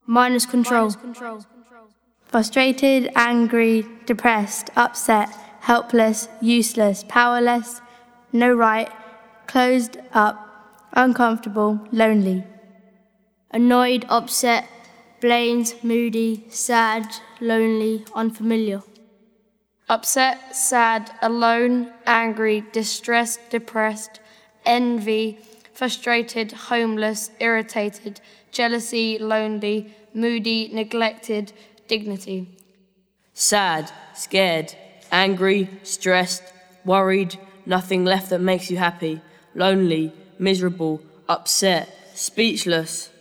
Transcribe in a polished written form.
Minus control. Frustrated, angry, depressed, upset, helpless, useless, powerless, no right, closed up, uncomfortable, lonely. Annoyed, upset, blamed, moody, sad, lonely, unfamiliar. Upset, sad, alone, angry, distressed, depressed, envy, frustrated, homeless, irritated, jealousy, lonely, moody, neglected, dignity. Sad, scared, angry, stressed, worried, nothing left that makes you happy, lonely, miserable, upset, speechless.